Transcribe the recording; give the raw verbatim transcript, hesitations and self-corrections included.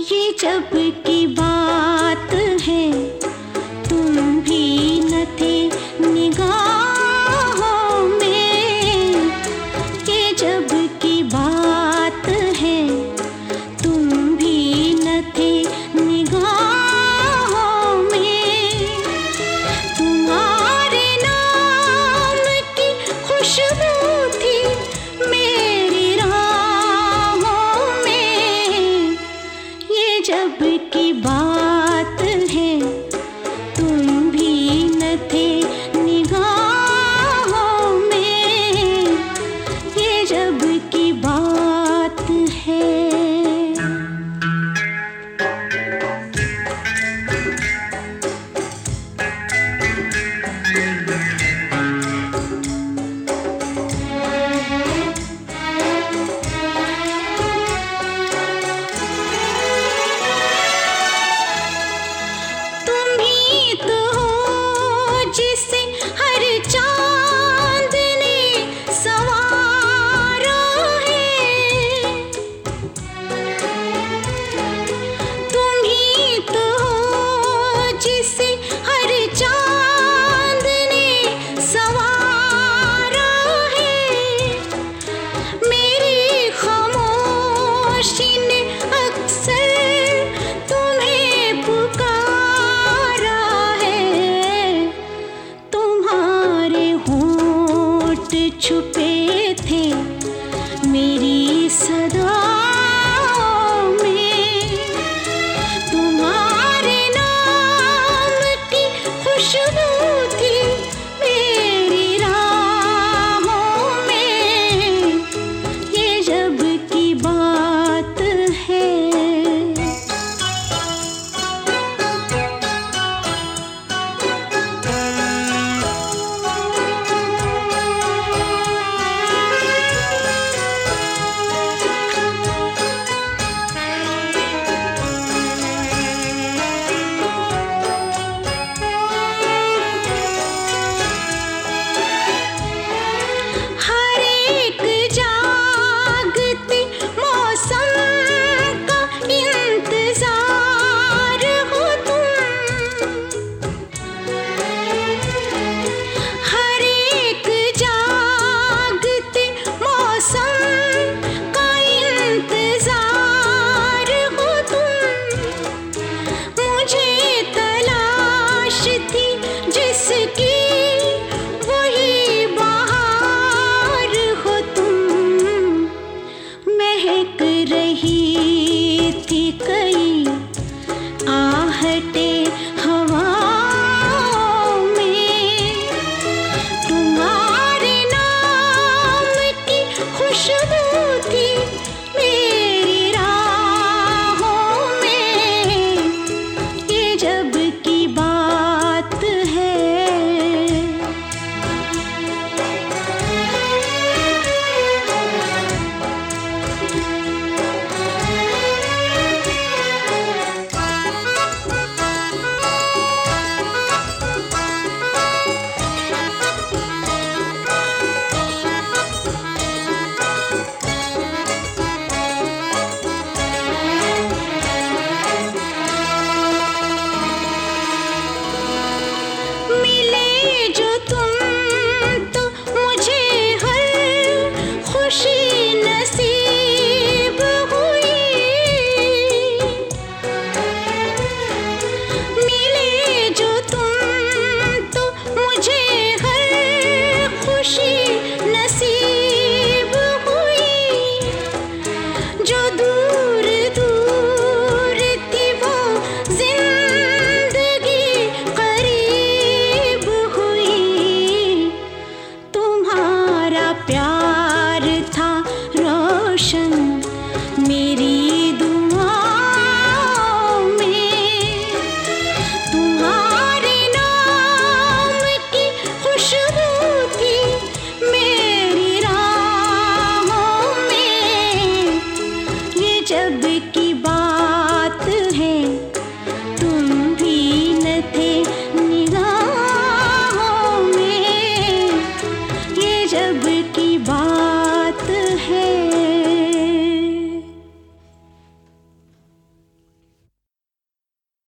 ये जब की बात है, तुम भी न थे निगाहों में। ये जब की बात है, तुम भी न थे निगाहों में। तुम्हारे नाम की खुशबू थी मेरी राहों में। ये जब की बात है, तुम भी न थे निगाहों में। ये जब की बात है। जिसे हर चांद ने संवारा है, तुम ही तो हो जिसे हर चांद ने संवारा है। मेरी खामोशी ने अक्सर तुम्हें पुकारा है। छुपे थे मेरी सदाओं में। तुम्हारे नाम की खुशबू थी मेरी राहों में। ये जब की बात है। रही थी कई आहटे हवाओं में। तुम्हारे नाम की खुशबू थी मेरी राहों में। ये जब की बात है। मिले जो तुम तो मुझे हर खुशी नसीब हुई। मिले जो तुम तो मुझे हर खुशी नसीब हुई। जो दूर दूर थी वो जिंदगी प्यार था रोशन मेरी दुआओं में। तुम्हारे नाम की खुशबू थी मेरी राहों में। ये जब की बात है, तुम भी न थे निगाहों में। ये जब की बात